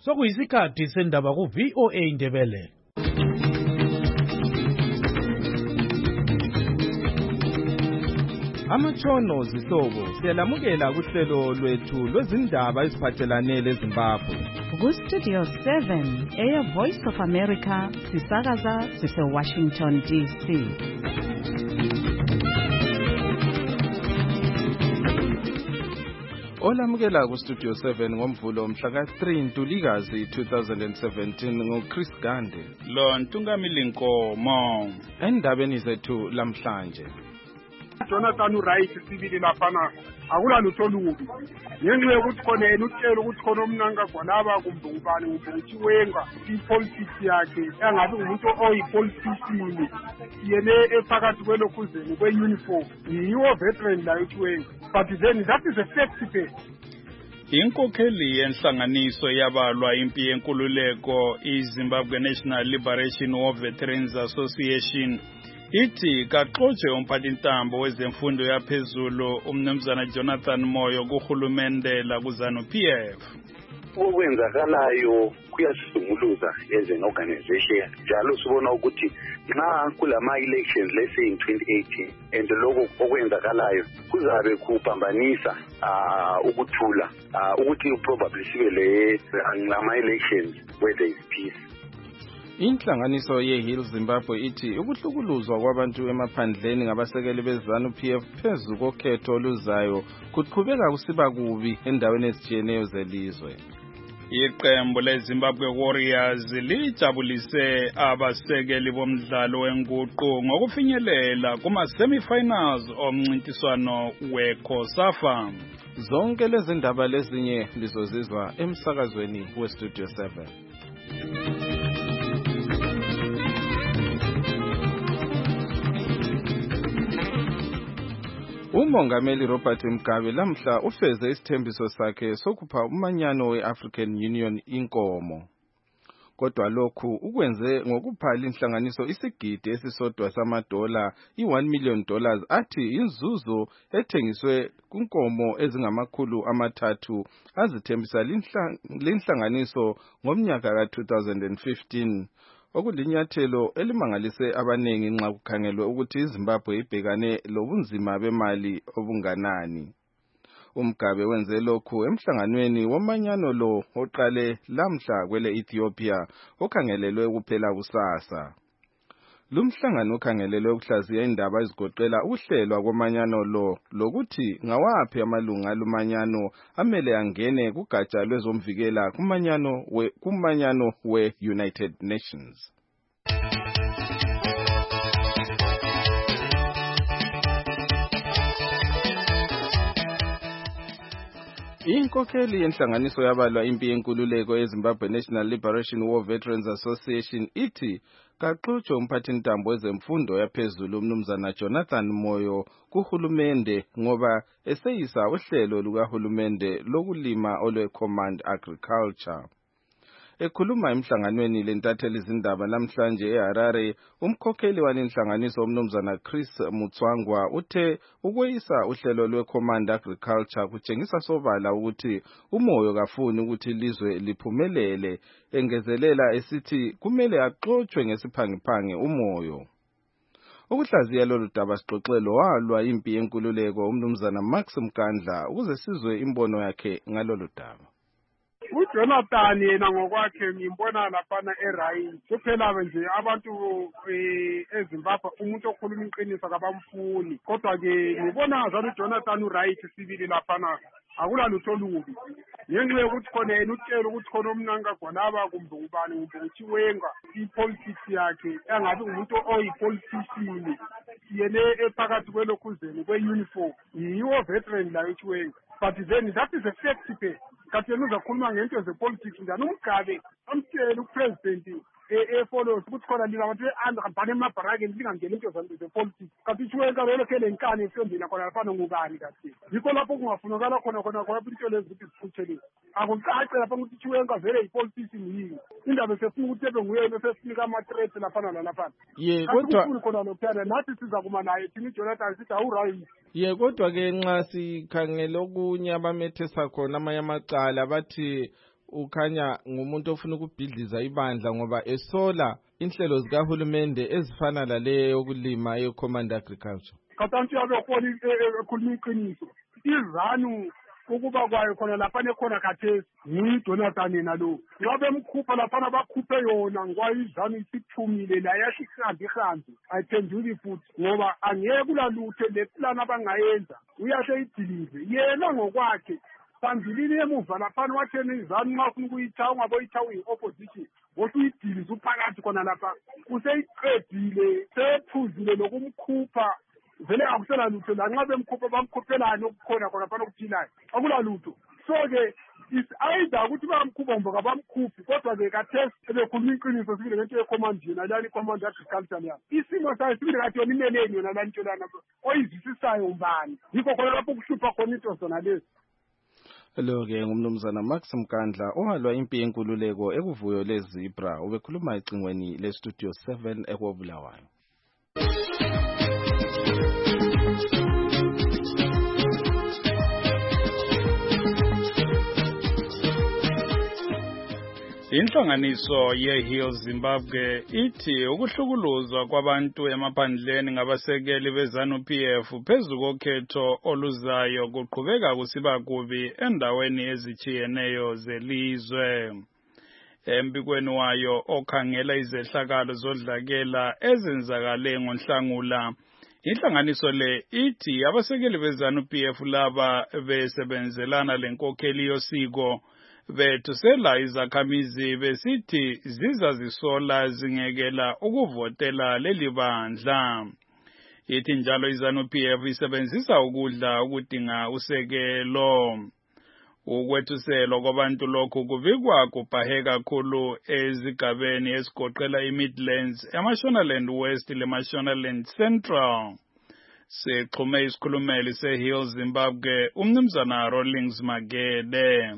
Sokuyisikhathi sendaba ku VOA Indebele. Amatshono zihlobo siyalamukela kuhlelo lwethu lwezindaba eziphathelane leZimbabwe. Ku Studio 7 Air Voice of America sisakaza sise Washington DC. Olamukela ku Studio 7 ngomvulo mhla ka-3 Ntulikazi 2017 ngoChris Gande. Lo Ntungamili Nkomo. Endabeni zethu lamhlanje. Jonathan Wright sibili laphana akula lutho lubi ngenxa yokuthi khona yena utshela ukuthi khona umnanga gwanaba kumbe ubani ukuthi wenga ipolitics yakhe engabe umuntu oyipolitician yena ephakathi kwelokhuzeni kweuniform yiwo veteran la uTwenga, but then that is a fact phe. Inkokheli yenhlanganiso yabalwa impi yenkululeko iZimbabwe National Liberation War Veterans Association ithi kaxotshe umphathintambo wezemfundo yaphezulu umnumzana Jonathan Moyo kuhulumende la kuzanu PF. Okwenzakalayo kuyasunguluza as an organization njalo sibona ukuthi nxa kulama elections let's say in 2018 and lokho okwenzakalayo kuzabe kuphambanisa ukuthula ukuthi probably sibe le ngama elections where there is peace. Inhlanganiso yeHill Zimbabwe ithi ukuhlukuluzwa kwabantu emaphandleni ngabasekeli bezanu PF phezu kokhetho oluzayo kuqhubeka kusiba kubi endaweni ezitshiyeneyo zelizwe. Iqembu leZimbabwe Warriors lijabulise abasekeli bomdlalo wenguqu ngokufinyelela kuma-semifinals omncintiswano weCOSAFA. Zonke lezi ndaba lezinye lizozizwa emsakazweni weStudio 7. Umongameli Robert Mugabe lamhla ufeze isithembiso sakhe sokupha umanyano weAfrican Union inkomo. Kodwa lokhu ukwenze ngokuphala inhlanganiso isigidi esisodwa samadola $1 million athi inzuzo ethengiswe kunkomo ezingama300 azithembisa linhlanganiso ngomnyaka ka2015. Okulinyathelo elimangalise abanengi nxa kukhangelwe ukuthi iZimbabwe ibhekane lobunzima bemali obunganani. Mugabe wenze lokhu emhlanganweni womanyano lo oqale lamhla kwele Ethiopia okhangelelwe kuphela kusasa. Lumhlangano ukhangelelwe ukuhlaziya indaba ezigoqela ukuhlelwa komanyano lo lokuthi ngawaphi amalunga alumanyano amele angene kugatsha lwezomvikela kumanyano we-United Nations. Inkokheli yenhlanganiso yabalwa impi yenkululeko yeZimbabwe National Liberation War Veterans Association ithi kaxotshe umphathintambo wezemfundo yaphezulu umnumzana Jonathan Moyo kuhulumende ngoba eseyisa uhlelo lukahulumende lokulima olwe-Command Agriculture. Ekhuluma emhlanganweni lentatheli izindaba namhlanje eHarare, umkhokheli walenhlanganiso umnumzana Chris Mutswangwa uthe ukweyisa uhlelo lwe-Command Agriculture kutshengisa sobala ukuthi uMoyo kafuni ukuthi ilizwe liphumelele, engezelela esithi kumele axotshe ngesiphangiphange uMoyo. Ukuhlaziya lolu daba sixoxelo walwa impi yenkululeko umnumzana Max Mkandla ukuze sizwe imbono yakhe ngalolu daba. uJonathan yena ngokwakhe ngimbona laphana eright kuphela nje abantu eZimbabwe umuntu okhuluma iqiniso kabamfuni, kodwa ke ngibona zalo uJonathan Wright sibili laphana akula lutho lubi ngenxa yokuthi khona yena utshela ukuthi khona umnanga gwanaba kumbe ubani ukuthi wenga ipolitics yakhe engabe umuntu oyipolitician yena ephakathi kwelokhuzeni kweuniform yiwo veteran la uTwenga, but then that is a fact phe. Kathi yena uzakhuluma ngento zepolitics njani uMgabe amtshela upresident efollows ukuthi khona lina abantu abhane emabharakeni lingangeni into zepolitics, kanti uTwenga lelo khele inkani esembini khona lafana ngubani kathi yikho lapho kungafunakala khona into lezi ukuthi siphuthelile akucace lapha ukuthi uTwenga vele ipolitician yini indaba sefuna ukuthi ebe nguyena sesinika ama-threats laphana nalaphana. Kodwa khona lokuphela nathi siza kuma naye thina uJonathan sithi awuright. Kodwa ke nxa sikhangela okunye abamethesa khona amanye amacala bathi ukhanya ngumuntu ofuna ukubhidliza ibandla ngoba esola inhlelo zikahulumende ezifana lale yokulima eCommand Agriculture. Kathantu yabe khona ekhuluma iqiniso. IZANU ukuba kwayo khona lapha nekhona khathesi nguDonathan yena lo. Nxa bemkhupha lapha bakhuphe yona ngwayiZANU isithumile la yashihambi ayiphenduli futhi ngoba angeke kulalutho leplan abangayenza uyahle idilive yena ngokwakhe phambilini emuva lapha wathena iZANU nxa ufuna ukuyithawa ungaboyithawa uyi-opposition wothi uyidilize uphakathi khona lapha useyiqedile sephuzile lokumkhupha vele akusela lutho la nxa bemkhupha bamkhuphelani okukhona khona phana okuthilayo akula lutho so-ke is-either ukuthi bamkhupha ngoba kabamkhuphi kodwa-ke kathesi ebekhuluma iqiniso sibile ngento yecommand yona lani icommand agriculture yabo isimo sayo sibile kathi yona imeleni yona lani nto lana oyizwisisayo ubani yikho khona lapho kuhlupha khona into zona lezi. Lo-ke ngumnumzana Max Mkandla owalwa impi yenkululeko ekuvuyo leZebra ubekhuluma ecingweni leStudio 7 ekwabulawayo. Inhlanganiso ye-Heal Zimbabwe ithi ukuhlukuluzwa kwabantu emaphandleni ngabasekeli beZANU-PF phezu kokhetho oluzayo kuqhubeka kusiba kubi endaweni ezitshiyeneyo zelizwe. Embikweni wayo okhangela izehlakalo zodlakela ezenzakale ngoNhlangula, inhlanganiso le ithi abasekeli beZANU-PF laba besebenzelana lenkokheli yosiko bethusela izakhamizi besithi zizazisola zingekela ukuvotela leli bandla. Ithi njalo iZANU-PF isebenzisa ukudla ukudinga usekelo. Ukwethuselwa kwabantu lokhu kubikwa kubhahe kakhulu ezigabeni esigoqela iMidlands, eMashonaland West leMashonaland Central. Sixhume isikhulumeli seHeal Zimbabwe umnumzana Rawlings Magede.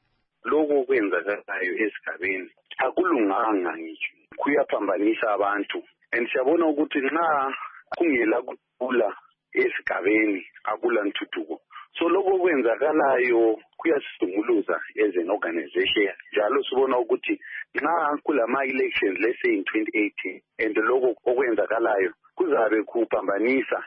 Lokho kwenzakalayo esigabeni akulunganga ngisho kuyaphambanisa abantu and siyabona ukuthi nxa kungela kuthula esigabeni akula ntuthuko so lokho kwenzakalayo kuyasunguluza as an organization njalo sibona ukuthi nxa kulama elections let's say in 2018 and lokho okwenzakalayo kuzabe kuphambanisa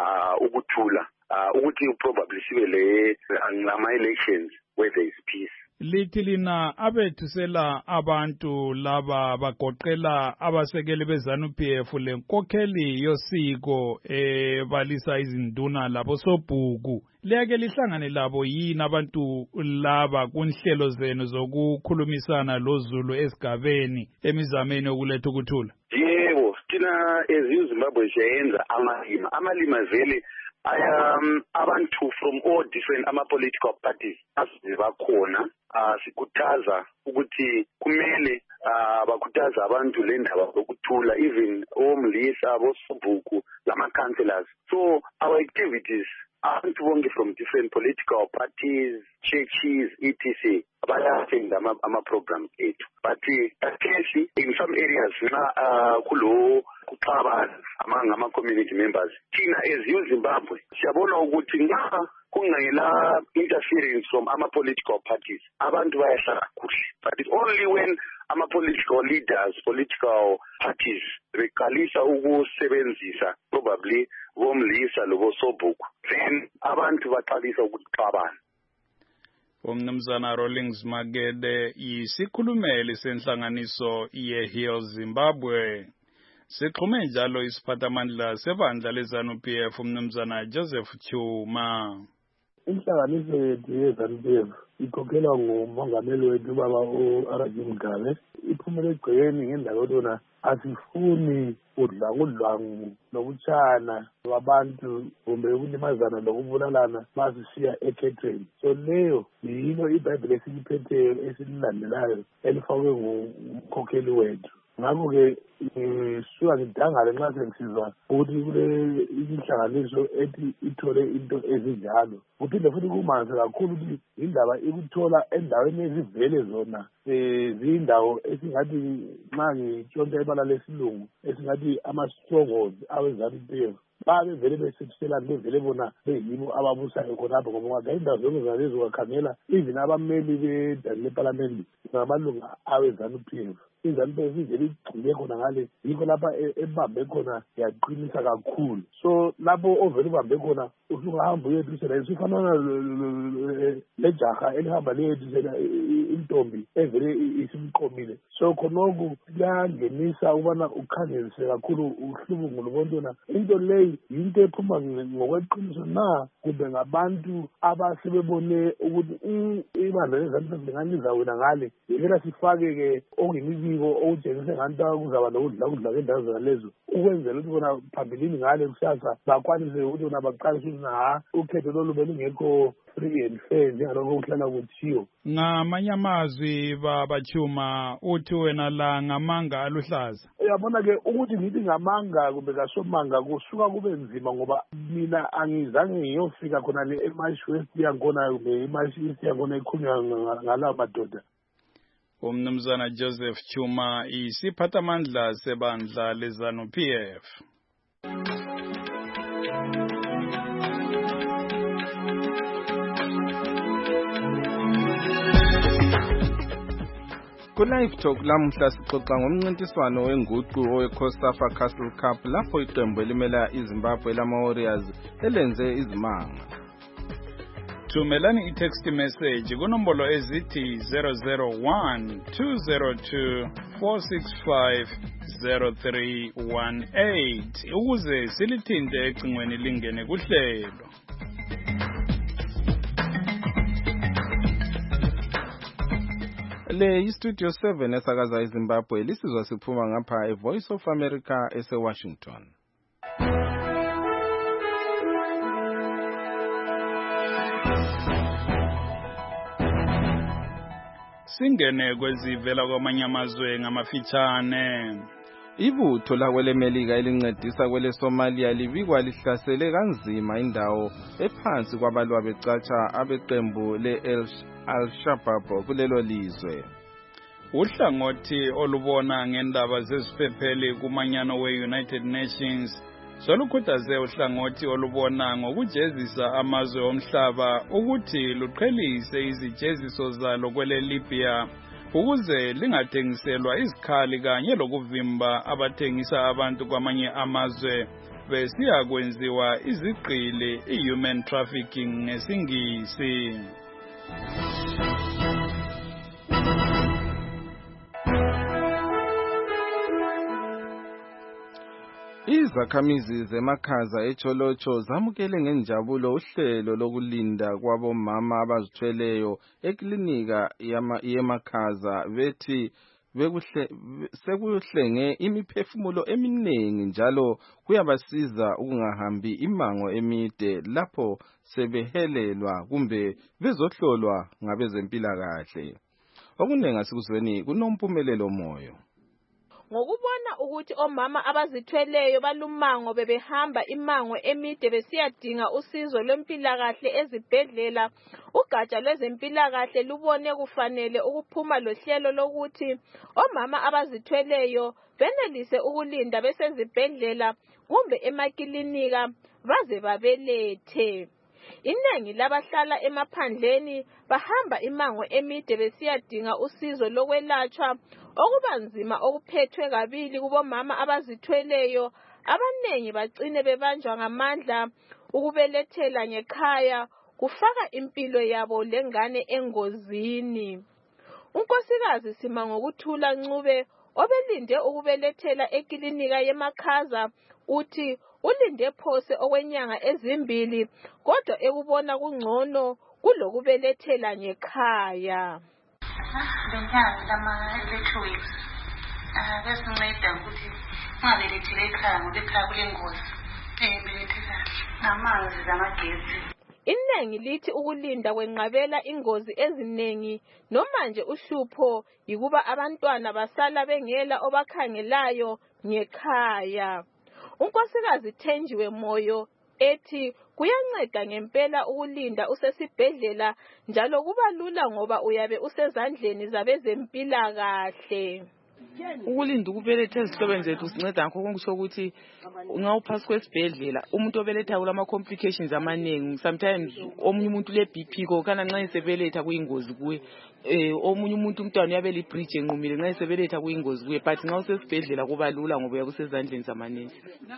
ukuthula ukuthi probably sibe le ngama elections where there is peace. Lithi lina abethusela abantu laba bagoqela abasekeli beZANU-PF lenkokheli yosiko balisa izinduna labo sobhuku liyake lihlangane labo yini abantu laba kunhlelo zenu zokukhulumisana loZulu esigabeni emizameni yokuletha ukuthula? Yebo, thina ezimbabwe siyenza amalima vele abantu from all different political parties bakhona sikhuthaza ukuthi kumele bakhuthaza abantu le ndaba zokuthula even omlisa bosobhuku lama-councillors so our activities abantu bonke from different political parties, churches, etc. Bayathenga ama-programs ethu but actually in some areas kulo kuxabana ama-community members thina as Zimbabwe siyabona ukuthi nxa kungela interference from ama-political parties abantu bayahlala kuhle but it's only when ama-political leaders, political parties beqalisa ukusebenzisa probably bomlisa lobosobhuku then abantu baqalisa ukuxabana. Umnumzana Rawlings Magede yisikhulumeli senhlanganiso ye-Heal Zimbabwe. Sixhume njalo isiphathamandla sebandla leZANU-PF umnumzana Joseph Chuma. Inhlanganiso yethu yeZANU-PF ikhokhelwa ngumongameli wethu ubaba uRJ Mugabe iphumele egcekeni ngendaba yona asifuni udlangu nokutshana kwabantu kumbe ukulimazana lokubulalana masisiya ekhethweni so leyo yilo iBhayibheli esiyiphetheyo esililandelayo elifakwe ngumkhokheli wethu ngakho-ke suka ngidangale nxa sengisizwa ukuthi kule inhlanganiso ethi ithole into ezinjalo kuphinde futhi kumanzi kakhulu ukuthi indaba ikuthola endaweni ezivele zona ziyindawo esingathi nxa ngitshontsha ibala lesilungu esingathi ama-strongholds aweZANU-PF babe vele besethiselani bevele bona beyibo ababusayo khonapho ngoba ungathi indawo zonke zalezo wakhangela even abameli bedani leparlamenti ngamalunga awe-ZANU-PF. i-ZANU-PF ivele igxile khona ngale yikho lapha ebambe khona yaqinisa kakhulu. So lapho ovele ubambe khona usungahamba uyedusela isifana lejaha elihamba liyedusela intombi evele isimqomile. So khonokhu kuyangenisa ukubana ukhangelise kakhulu uhlubungu lobontona into leyi yinto ephuma ngokweqiniso na kumbe ngabantu abasebebone ukuthi ibandla le-ZANU-PF linganiza wena ngale yekela sifake-ke okuyimibiko okutshengise ngani kuzaba nokudla kwendawo zonalezo ukwenzela ukuthi bona phambilini ngale kusasa bakwanise ukuthi bona baqalise ukuthi ukhetho lolu belungekho free and fair njengalokho kuhlala kuthiyo. Ngamanye amazwi baBachuma uthi wena la ngamanga aluhlaza. Uyabona-ke ukuthi ngithi ngamanga kumbe kasomanga kusuka kube nzima ngoba mina angizange ngiyofika khona le eMash West yakhona kumbe eMash East yakhona ikhulunywa ngalawo madoda. Umnumzana Joseph Chuma isiphathamandla sebandla leZANU-PF. Ku-Live Talk lamuhla sixoxa ngomncintiswano wenguqu owe-COSAFA Castle Cup lapho iqembu elimela iZimbabwe lama-Warriors elenze izimanga. Thumelani i-text message kunombolo ezithi 001-202-465-0318 ukuze silithinte ecingweni lingene kuhlelo. Le iStudio 7 esakaza eZimbabwe lisizwa siphuma ngapha eVoice of America ese-Washington. Singene kwezivela kwamanye amazwe ngamafitshane. Ibutho lakwelemelika elincedisa kwele Somalia libikwa lihlasele kanzima indawo ephansi kwabalwa becatsha abeqembu le-Al-Shabaab kulelo lizwe. Uhlangothi olubona ngendaba zeziphepheli kumanyano we-United Nations solukhuthaze uhlangothi olubona ngokujezisa amazwe omhlaba ukuthi luqhelise izijeziso zalo kwele Libya ukuze lingathengiselwa izikhali kanye lokuvimba abathengisa abantu kwamanye amazwe besiya kwenziwa izigqili i-human trafficking ngesingisi. Izakhamizi zemakhaza eCholocho zamukele ngenjabulo uhlelo lokulinda kwabomama abazithweleyo eklinika yemakhaza bethi sekuhlenge imiphefumulo eminingi njalo kuyabasiza ukungahambi imango emide lapho sebehelelwa kumbe bezohlolwa ngabezempilakahle. Okunengi asikuzweni kunomphumelelo moyo. Ngokubona ukuthi omama abazithweleyo balumango bebehamba imango emide besiyadinga usizo lwempilakahle ezibhedlela, ugatsha lwezempilakahle lubone kufanele ukuphuma lohlelo lokuthi omama abazithweleyo benelise ukulinda besezibhedlela kumbe emakilinika baze babelethe. Inengi labahlala emaphandleni bahamba imango emide besiyadinga usizo lokwelatshwa okubanzima okuphethwe kabili kubomama abazithweleyo. Abanengi bacine bebanjwa ngamandla ukubelethela ngekhaya kufaka impilo yabo lengane engozini. Unkosikazi Simangokuthula Ncube obelinde ukubelethela ekilinika yemakhaza uthi ulinde phose okwenyanga ezimbili kodwa ekubona kungcono kulokubelethela ngekhaya. Benyanga lama-2 weeks besinceda ukuthi ungabelethele ekhaya ngoba ekhaya kulengozi eyembelethisa ngamanzi zamagesi. Inengi lithi ukulinda kwenqabela ingozi eziningi noma nje uhlupho yikuba abantwana basala bengela obakhangelayo ngekhaya. Unkosikazi Thenjiwe Moyo ethi kuyanceda ngempela ukulinda usesibhedlela njalo kuba lula ngoba uyabe usezandleni zabezempilakahle. ukulinda ukubeletha ezihlobeni zethu sinceda ngakho konke kusho ukuthi nxa uphasi kwesibhedlela umuntu obeletha kulama-complications amaningi. Sometimes omunye umuntu le-BP kana nxa esebeletha kuyingozi kuye. Omunye umuntu umntwana uyabe li-bridge enqumile nxa esebeletha kuyingozi kuye, but nxa usesibhedlela kuba lula ngoba uyabe usezandleni zamanesi.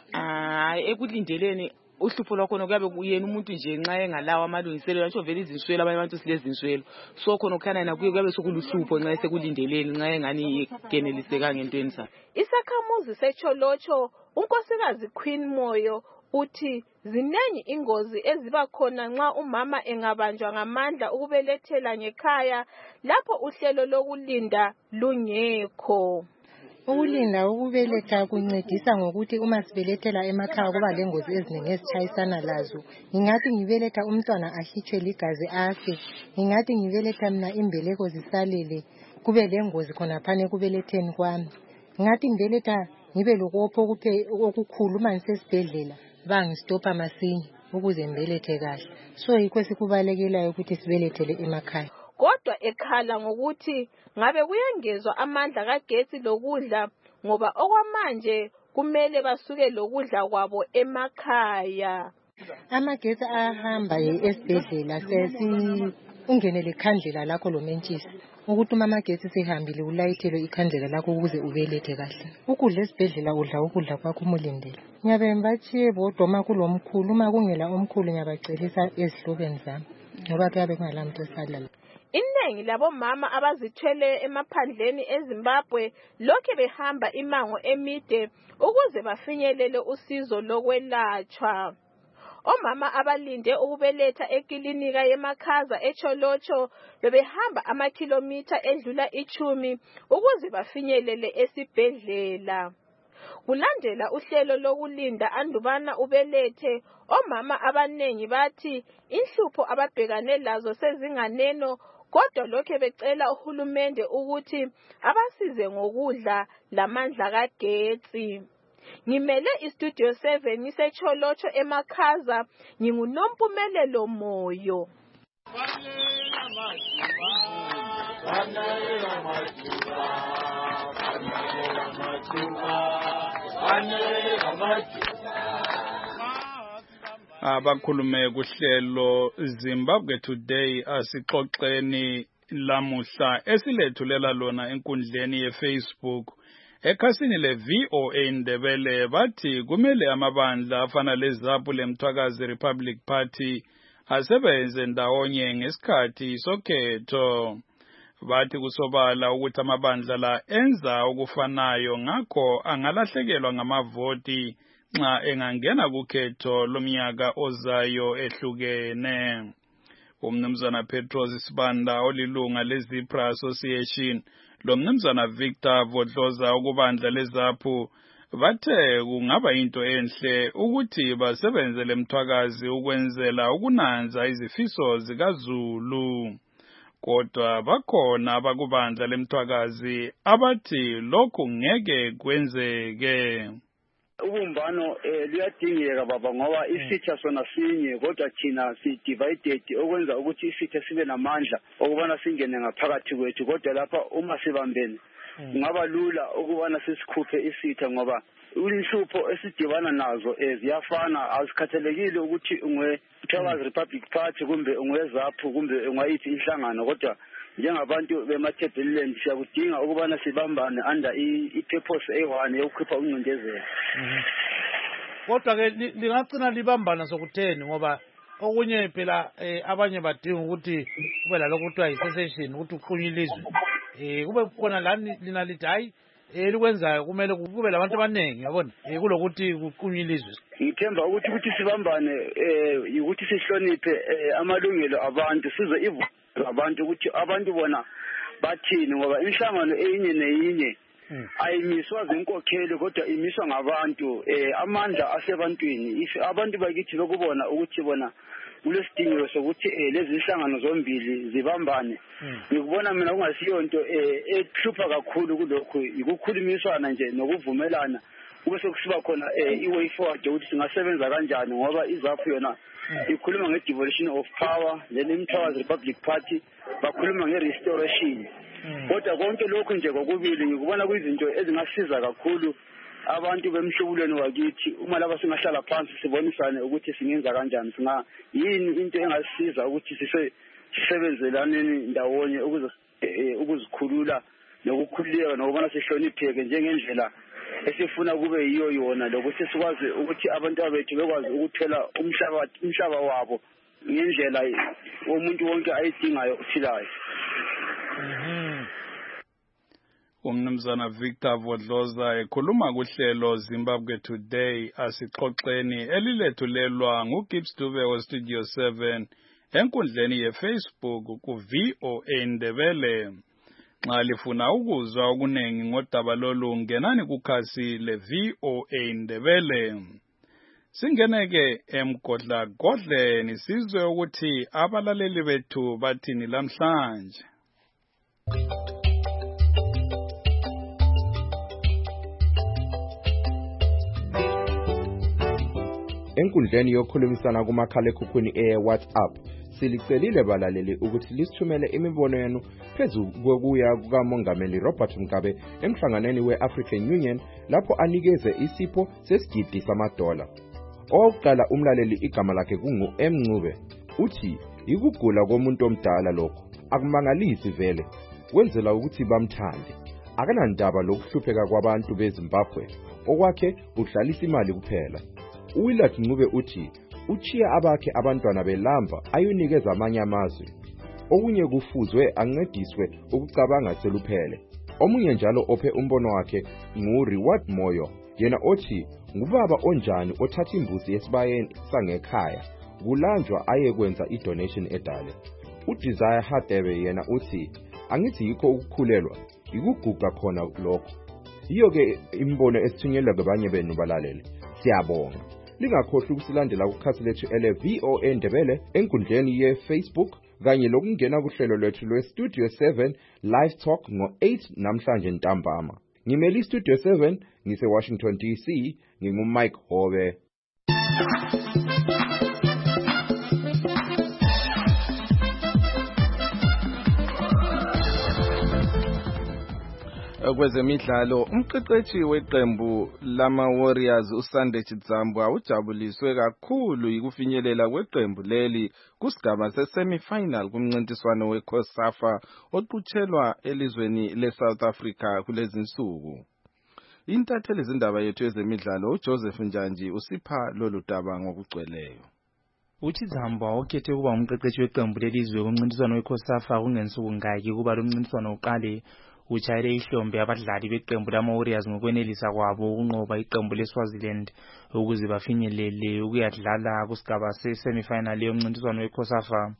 Ekulindeleni uhlupho lwakhona kuyabe kuyena umuntu nje nxa engalawo amalungiselelo atsho vele izinswelo abanye abantu silezinswelo, so khona kukhana nakuye kuyabe sokuluhlupho nxa esekulindeleni nxa engani genelisekanga entweni zakhe. Isakhamuzi seCholocho unkosikazi Queen Moyo uthi zinengi ingozi eziba khona nxa umama engabanjwa ngamandla ukubelethela ngekhaya lapho uhlelo lokulinda lungekho. Ukulinda ukubeletha kuncedisa ngokuthi uma sibelethela emakhaya kuba lengozi eziningi ezitshayisana lazo. Ngingathi ngibeletha umntwana ahitshwe ligazi afe. Ngingathi ngibeletha mina imbeleko zisalele kube lengozi khona phane kubeletheni kwami. Ngingathi ngibeletha ngibe lokopho okukhulu uma ngisesibhedlela bangistopa masinya ukuze ngibelethe kahle. So yikho sikubalekelayo ukuthi sibelethele emakhaya. Kodwa ekhala ngokuthi ngabe kuyengezwa amandla kagetsi lokudla ngoba okwamanje kumele basuke lokudla kwabo emakhaya. Amagetsi ahamba esibhedlela ungenele ikhandlela lakho lomentshisi ukuthi uma amagetsi sehambile ulayithelwe ikhandlela lakho ukuze ubelethe kahle. Ukudla esibhedlela udla ukudla kwakho umulindele. Ngiyabe ngibatshiye bodwa uma kulomkhulu, uma kungela omkhulu ngiyabacelisa ezihlobeni zami ngoba kuyabe kungalamuntu osalala. Iningi labomama abazithwele emaphandleni eZimbabwe lokhe behamba imango emide ukuze bafinyelele usizo lokwelatshwa. Omama abalinde ukubeletha ekilinika yemakhaza eCholocho bebehamba amakhilomitha edlula 10 ukuze bafinyelele esibhedlela. Kulandela uhlelo lokulinda andubana ubelethe, omama abanengi bathi inhlupho ababhekane lazo sezinganeno, kodwa lokhe becela uhulumende ukuthi abasize ngokudla lamandla kagetsi. Ngimele iStudio 7 ngiseCholocho emakhaza, nginguNompumelelo Moyo. Abakhulume kuhlelo Zimbabwe Today asixoxeni lamuhla esilethulela lona enkundleni yeFacebook. Ekhasini le-VOA Ndebele bathi kumele amabandla afana leZAPU leMthwakazi Republic Party asebenze ndawonye ngesikhathi sokhetho. Bathi kusobala ukuthi amabandla la enza ukufanayo ngakho angalahlekelwa ngamavoti nxa engangena kukhetho lomnyaka ozayo ehlukene. Umnumzana Petros Sibanda olilunga leZipra Association lomnumzana Victor Vodloza ukubandla leZAPU bathe kungaba into enhle ukuthi basebenze leMthwakazi ukwenzela ukunanza izifiso zikaZulu. Kodwa bakhona abakubandla leMthwakazi abathi lokhu ngeke kwenzeke. Ubumbano luyadingeka baba ngoba isitha sona sinye kodwa thina si-divided okwenza ukuthi isitha sibe namandla okubana singene ngaphakathi kwethu, kodwa lapha uma sibambene kungaba lula ukubana sisikhuphe isitha ngoba inhlupho esidibana nazo ziyafana. Azikhathalekile ukuthi ungwe-Mthwakazi Republic Party kumbe ungwe-ZAPU kumbe ungayiphi inhlangano, kodwa njengabantu bemathebheleni siyakudinga ukubana sibambane under i-purpose eyi-one yokukhipha uncindezelo. Kodwa-ke lingagcina libambana sokutheni ngoba okunye phela abanye badinga ukuthi kube lalokho kuthiwa yi-secession ukuthi kuqunywe ilizwe. Kube khona lani lina lithi hayi elikwenzayo kumele kube labantu abaningi yabona kulokuthi kuqunywe ilizwe. Ngithemba ukuthi sibambane ukuthi sihloniphe amalungelo abantu, size ivu abantu ukuthi abantu bona bathini ngoba inhlangano eyinye neyinye ayimiswa zinkokheli kodwa imiswa ngabantu. Amandla asebantwini. Abantu bakithi lokubona ukuthi bona kulesidingo sokuthi lezi inhlangano zombili zibambane, ngikubona mina kungasiyonto ehlupha kakhulu kulokhu, ukukhulumisana nje nokuvumelana kube sokusiba khona i-way forward ukuthi singasebenza kanjani ngoba iZAPU yona ikhuluma nge-devolution of power, then iMthwakazi Republic Party bakhuluma nge-restoration. kodwa konke lokhu nje kokubili ngikubona kuyizinto ezingasiza kakhulu abantu bemhlubulweni wakithi uma laba singahlala phansi sibonisane ukuthi singenza kanjani yini into engasisiza ukuthi sisebenzelaneni ndawonye ukuzikhulula nokukhululeka nokubona sihlonipheke njengendlela esifuna kube yiyo yona lokuthi sikwazi ukuthi abantu bethu bekwazi ukuthola umhlaba wabo ngendlela umuntu wonke ayidingayo uphilayo. Umnumzana Victor Vodloza ekhuluma kuhlelo Zimbabwe Today asixoxeni elilethulelwa nguGibbs Dube weStudio 7 enkundleni yeFacebook ku-VOA Ndebele. Nxa lifuna ukuzwa okunengi ngodaba lolu ngenani kukhasi le-VOA Ndebele. Singeneke emgodlagodleni sizwe ukuthi abalaleli bethu bathini lamhlanje. Enkundleni yokukhulumisana kumakhalekhukhwini WhatsApp silicelile balaleli ukuthi lisithumele imibono yenu phezu kokuya kukaMongameli Robert Mugabe emhlanganweni we-African Union lapho anikeze isipho sesigidi $. Owokuqala umlaleli igama lakhe kungu Mncube uthi ikugula komuntu omdala lokho akumangalisi vele kwenzela ukuthi bamthande akanandaba lokuhlupheka kwabantu beZimbabwe okwakhe udlalisa imali kuphela. Willard Ncube uthi uchiya abakhe abantwana belamba ayonikeza amanye amazwe okunye kufuzwe ancediswe ukucabanga seluphele. Omunye njalo ophe umbono wakhe nguReward Moyo yena othi ngubaba onjani othatha imbuzi yesibayeni sangekhaya kulanjwa ayekwenza idonation edale. uDesire Hadebe yena uthi angithi yikho ukukhulelwa ikuguga khona lokho. Iyo ke imbono esithunyelwa kwabanye benu balaleli. Siyabonga. Lingakhohlwa ukusilandela kukhasi lethu ele-VOA Ndebele enkundleni ye-Facebook kanye lokungena kuhlelo lwethu lwe-Studio 7 Live Talk ngo-8 namhlanje ntambama. Ngimeli Studio 7 ngise-Washington DC, ngingu-Mike Hobe. Kwezemidlalo umqeqeshi weqembu lama Warriors uSande Chidzambwa ujabuliswe kakhulu yikufinyelela kweqembu leli kusigaba se-semi-final kumncintiswano weCOSAFA oqutshelwa elizweni leSouth Africa kulezi nsuku. Intatheli izindaba yethu ezemidlalo uJoseph Njanji usipha lolu daba ngokugcweleyo. uChidzambwa okhethe kuba umqeqeshi weqembu lelizwe kumncintiswano weCOSAFA kungensuku ngaki kuba lo mncintiswano uqale uchayele ihlombe abadlali beqembu lama Warriors ngokwenelisa kwabo ukunqoba iqembu leSwaziland ukuze bafinyelele ukuyadlala kusigaba se-semi-final yomncintiswano weCOSAFA.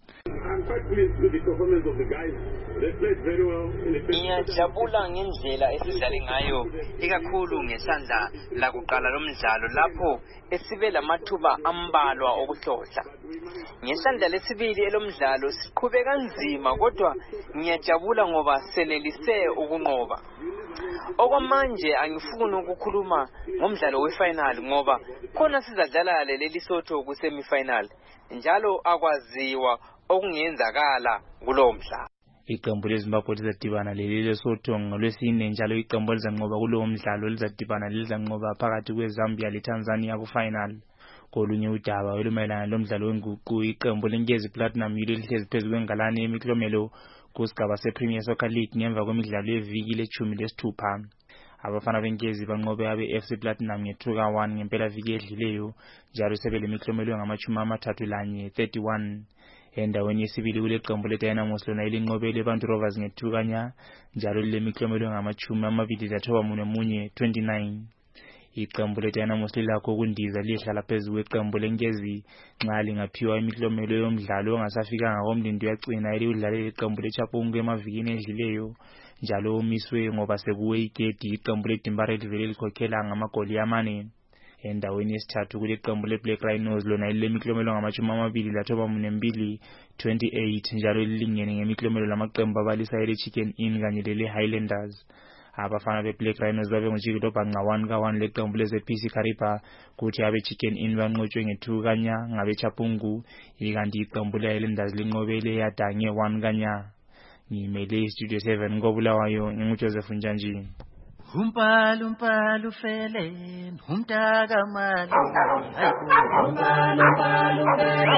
Ngiyajabula ngendlela esidlale ngayo ikakhulu ngesandla lakuqala lomdlalo lapho esibe lamathuba ambalwa okuhlohla. Ngesandla lesibili elomdlalo siqhube kanzima kodwa ngiyajabula ngoba senelise ukunqoba. Okwamanje angifuni ukukhuluma ngomdlalo wefinal ngoba khona sizadlala leLesotho kusemi-final njalo akwaziwa okungenzakala kulowo mdlalo. Iqembu leZimbabwe lizadibana leLesotho ngolwesine njalo iqembu elizanqoba kulowo mdlalo lizadibana lizanqoba phakathi kweZambia leTanzania kufinal. Kolunye udaba olumayelana lomdlalo wenguqu iqembu leNkezi Platinum yilo lihlezi phezu kwengalane yemiklomelo kusigaba sePremier Soccer League ngemva kwemidlalo yeviki le-16. Abafana beNkezi banqobe abe-FC Platinum nge-2-1 ngempela viki edlileyo njalo sebelemiklomelo ngama-31 31. Endaweni yesibili kule qembu leDynamos lona ilinqobele iBantu Rovers nge-2 njalo lilemiklomelo ngama-29 29. Iqembu leDynamos lilakho ukundiza lihlala phezu kweqembu leNkezi nxa lingaphiwa imiklomelo yomdlalo ongasafikanga komlindo yagcina elidlalela iqembu leChapungu emavikini edlileyo njalo omiswe ngoba sekuwe igedi iqembu leDimba livele likhokhela ngamagoli 4. Endaweni yesithathu kule qembu leBlack Rhinos lona lilemiklomelo ngama-22 28 njalo lilingene ngemiklomelo lamaqembu abalisa ele-Chicken Inn kanye lele-Highlanders. Abafana beBlack Rhinos babe ngojikelo bhanqa 1-1 leqembu leZPC Kariba kuthi abe-Chicken Inn banqotshwe nge-2 ngabeChapungu ikanti iqembu le-Highlanders linqobele yadange 1. ngimele istudio 7 ngobulawayo nginguJoseph Njanjini. Umpalu mpalu fele umtaka mali umpalu mpalu fele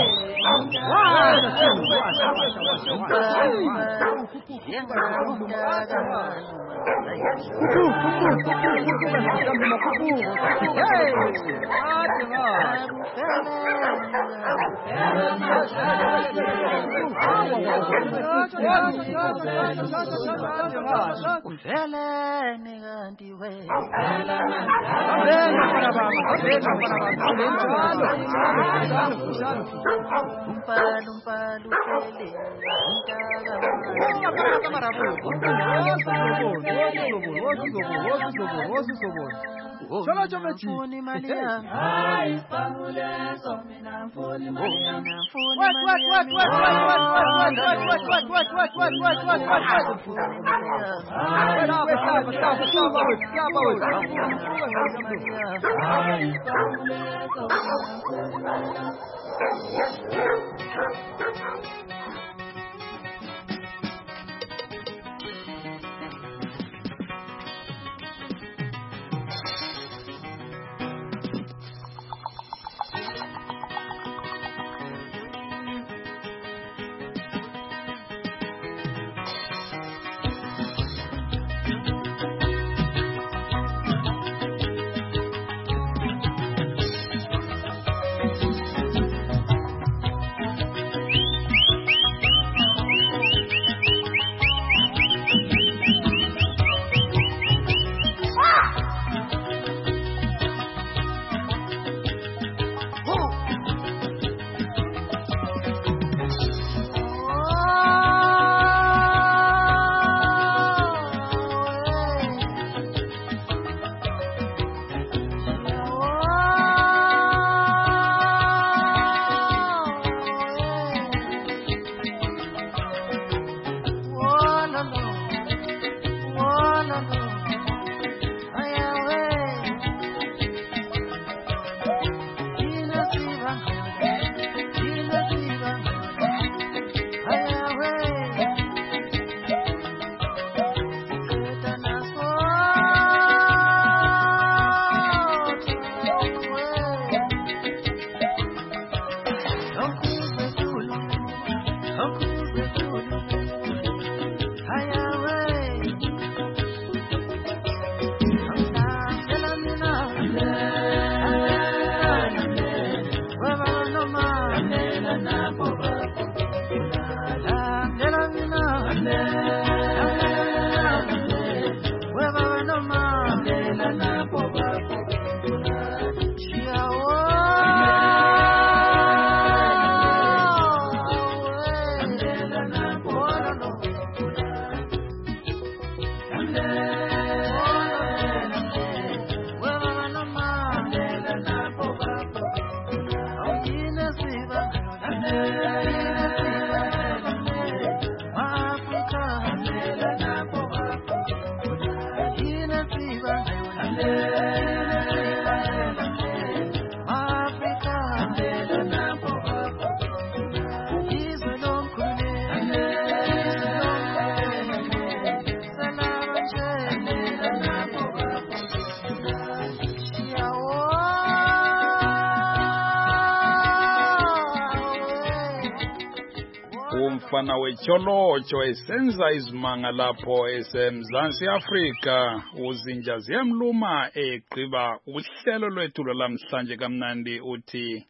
umfana wetsholotsho esenza izimanga lapho esemzansi Afrika uzinja ziyamluma egqiba uhlelo lwethu lwalamhlanje kamnandi uthi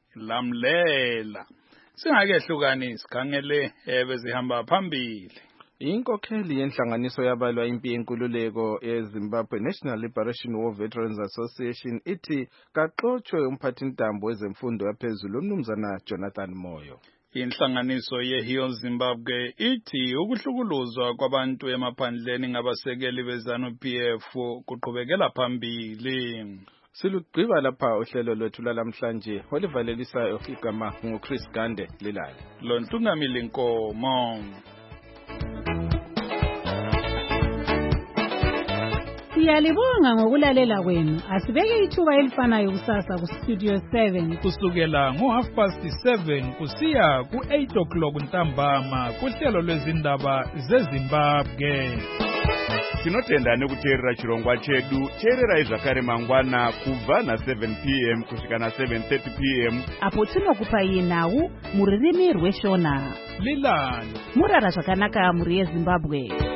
lamlela singakehlukani sikhangele ebezihamba phambili. Inkokheli yenhlanganiso yabalwa impi yenkululeko eZimbabwe National Liberation War Veterans Association ithi kaxotshwe umphathintambo wezemfundo yaphezulu umnumzana Jonathan Moyo. Inhlanganiso yeHeal Zimbabwe ithi ukuhlukuluzwa kwabantu emaphandleni ngabasekeli beZANU-PF kuqhubekela phambili. Silugqiba lapha uhlelo lwethu lalamhlanje olivalelisayo igama nguChris Gande Lilala. Lontungamili Nkomo. Siyalibonga ngokulalela kwenu. Asibeke ithuba elifanayo kusasa ku Studio 7 kusukela ngo7:30 kusiya ku8 o'clock ntambama kuhlelo lwezindaba zeZimbabwe. Tinotenda nekuteerera chirongwa chedu. Teererai zvakare mangwana kubva na7 p.m. kusvika na7:30 p.m. apo tinokupai nhau muririmi rweshona. Lilani murara zvakanaka muri yeZimbabwe.